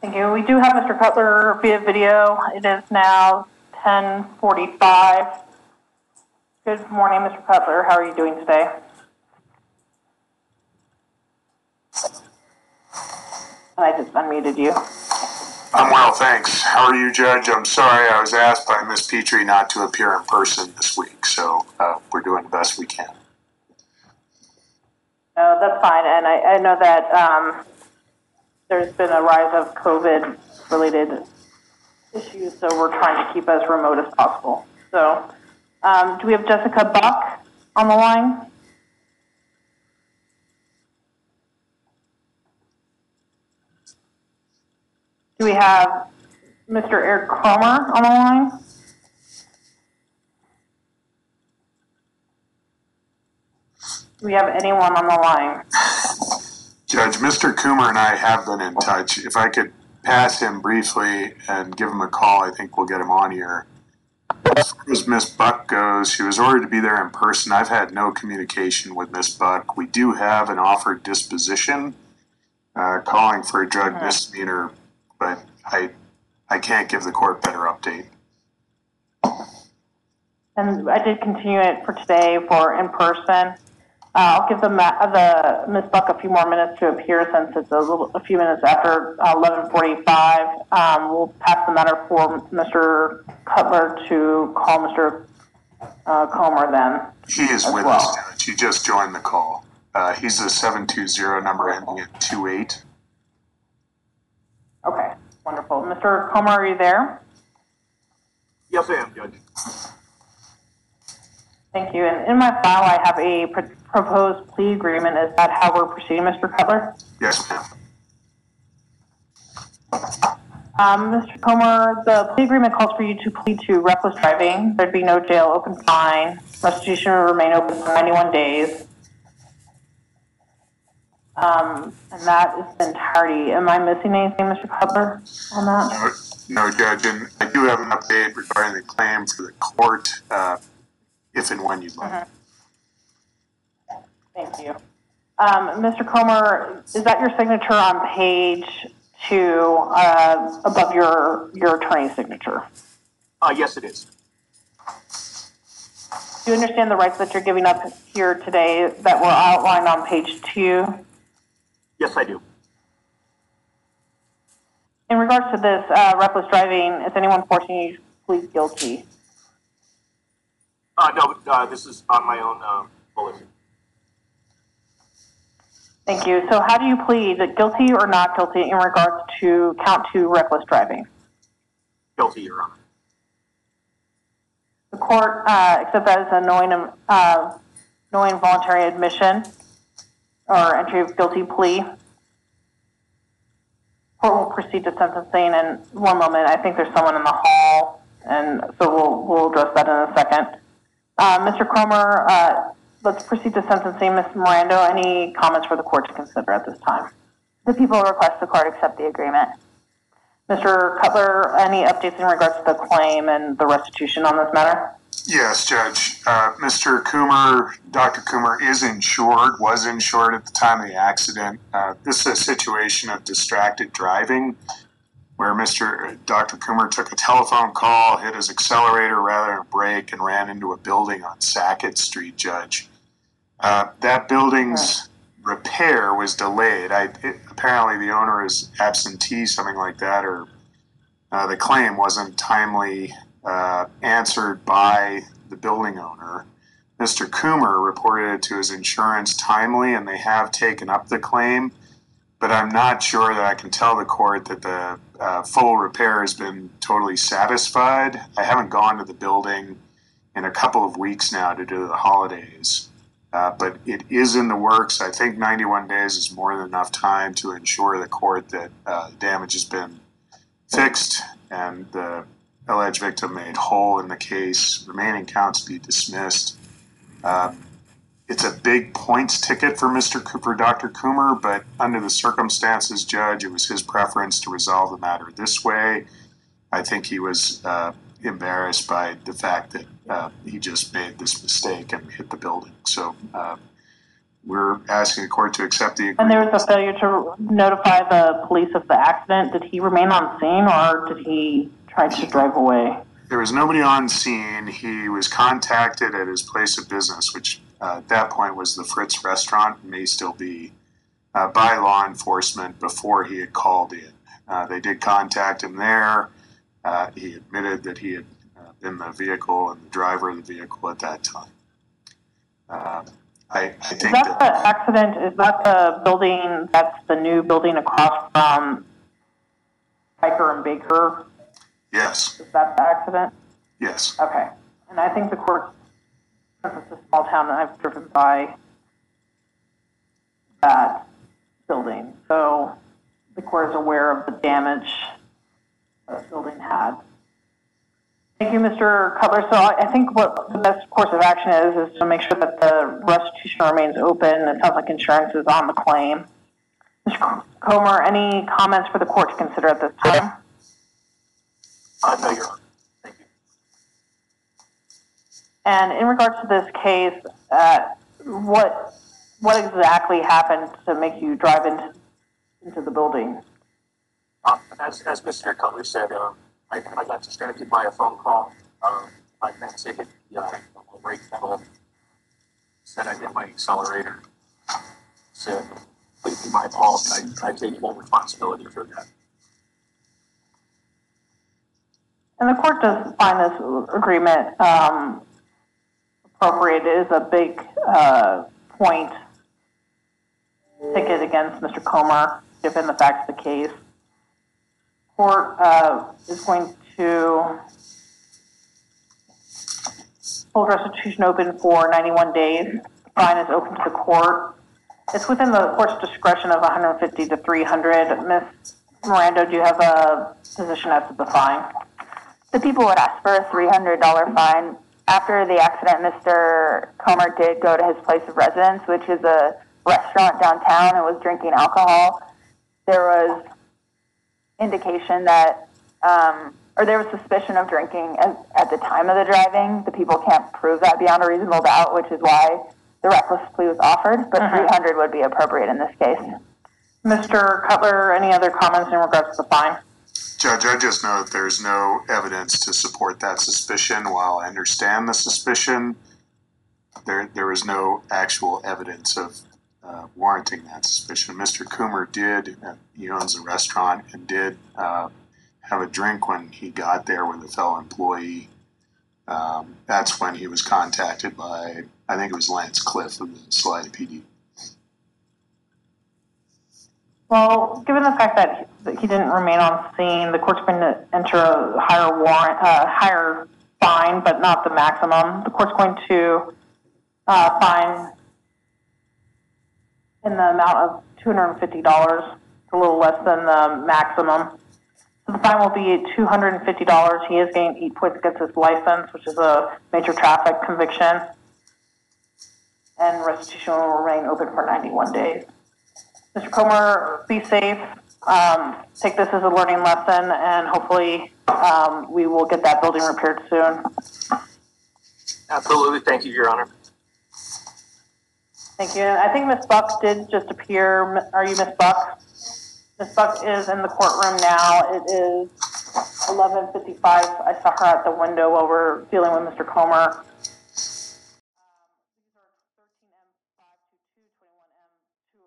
Thank you. We do have Mr. Cutler via video. It is now 10:45. Good morning, Mr. Cutler. How are you doing today? I just unmuted you. I'm well, thanks. How are you, Judge? I'm sorry, I was asked by Ms. Petrie not to appear in person this week, so we're doing the best we can. No, that's fine, and I know that there's been a rise of COVID-related issues, so we're trying to keep as remote as possible. So, do we have Jessica Buck on the line? Do we have Mr. Eric Cromer on the line? Do we have anyone on the line? Judge, Mr. Coomer and I have been in touch. If I could pass him briefly and give him a call, I think we'll get him on here. As far as Ms. Buck goes, she was ordered to be there in person. I've had no communication with Ms. Buck. We do have an offered disposition calling for a drug misdemeanor, but I can't give the court better update. And I did continue it for today for in person. I'll give Ms. Buck a few more minutes to appear since it's a few minutes after 11:45. We'll pass the matter for Mr. Cutler to call Mr. Comer then. He is with us, Judge. He just joined the call. He's the 720 number ending in 28. Okay, wonderful. Mr. Comer, are you there? Yes, I am, Judge. Thank you. And in my file, I have a proposed plea agreement. Is that how we're proceeding, Mr. Cutler? Yes, ma'am. Mr. Comer, the plea agreement calls for you to plead to reckless driving. There'd be no jail, open fine. Restitution will remain open for 91 days. And that is the entirety. Am I missing anything, Mr. Cutler, on that? No, Judge, and I do have an update regarding the claim for the court, if and when you'd like. Thank you. Mr. Comer, is that your signature on page 2 above your attorney's signature? Yes, it is. Do you understand the rights that you're giving up here today that were outlined on page 2? Yes, I do. In regards to this reckless driving, is anyone forcing you to plead guilty? No, this is on my own volition. Thank you. So how do you plead, guilty or not guilty, in regards to count 2 reckless driving? Guilty, Your Honor. The court accept that as a knowing voluntary admission or entry of guilty plea. Court will proceed to sentencing in one moment. I think there's someone in the hall, and so we'll address that in a second. Mr. Cromer, let's proceed to sentencing. Ms. Miranda, any comments for the court to consider at this time? The people request the court accept the agreement. Mr. Cutler, any updates in regards to the claim and the restitution on this matter? Yes, Judge. Mr. Coomer, Dr. Coomer was insured at the time of the accident. This is a situation of distracted driving where Dr. Coomer took a telephone call, hit his accelerator rather than brake, and ran into a building on Sackett Street, Judge. That building's repair was delayed. Apparently the owner is absentee, something like that, or the claim wasn't timely answered by the building owner. Mr. Coomer reported it to his insurance timely, and they have taken up the claim, but I'm not sure that I can tell the court that the full repair has been totally satisfied. I haven't gone to the building in a couple of weeks now due to the holidays, but it is in the works. I think 91 days is more than enough time to ensure the court that damage has been fixed and the alleged victim made whole in the case, remaining counts be dismissed. It's a big points ticket for Dr. Coomer, but under the circumstances, Judge, it was his preference to resolve the matter this way. I think he was embarrassed by the fact that he just made this mistake and hit the building. So we're asking the court to accept the And agreement. there was a failure to notify the police of the accident. Did he remain on scene or did he try to drive away? There was nobody on scene. He was contacted at his place of business, which at that point was the Fritz restaurant, may still be, by law enforcement before he had called in. They did contact him there. He admitted that he had been the vehicle and the driver of the vehicle at that time. I Is think that the accident? Is that the building that's the new building across from Piker and Baker? yes, Is that the accident? yes. Okay. And I think the court, since it's a small town, and I've driven by that building, so the court is aware of the damage the building had. Thank you, Mr. Cutler. So I think what the best course of action is to make sure that the restitution remains open. It sounds like insurance is on the claim. Mr. Comer, any comments for the court to consider at this time? No, Your Honor. Thank you. And in regards to this case, what exactly happened to make you drive into the building? As Mr. Cutler said, I got distracted by a phone call. My fiance hit the brake pedal, said I hit my accelerator. Said, completely my fault. I take full responsibility for that. And the court does find this agreement appropriate. It is a big point ticket against Mr. Comer, given the facts of the case. Court is going to hold restitution open for 91 days. The fine is open to the court. It's within the court's discretion of 150 to 300. Ms. Miranda, do you have a position as to the fine? The people would ask for a $300 fine. After the accident, Mr. Comer did go to his place of residence, which is a restaurant downtown, and was drinking alcohol. There was indication that, or there was suspicion of drinking at the time of the driving. The people can't prove that beyond a reasonable doubt, which is why the reckless plea was offered, but 300 would be appropriate in this case. Mr. Cutler, any other comments in regards to the fine? Judge, I just know that there's no evidence to support that suspicion. While I understand the suspicion, there was no actual evidence of warranting that suspicion. Mr. Coomer did, he owns a restaurant, and did have a drink when he got there with a fellow employee. That's when he was contacted by, I think it was Lance Cliff of the Salida PD. Well, given the fact that he didn't remain on scene, the court's going to enter a higher fine, but not the maximum. The court's going to fine in the amount of $250, a little less than the maximum. So the fine will be $250. He is getting 8 points against his license, which is a major traffic conviction. And restitution will remain open for 91 days. Mr. Comer, be safe. Take this as a learning lesson, and hopefully we will get that building repaired soon. Absolutely. Thank you, Your Honor. Thank you. And I think Ms. Buck did just appear. Are you Ms. Buck? Ms. Buck is in the courtroom now. It is 11:55. I saw her at the window while we're dealing with Mr. Comer.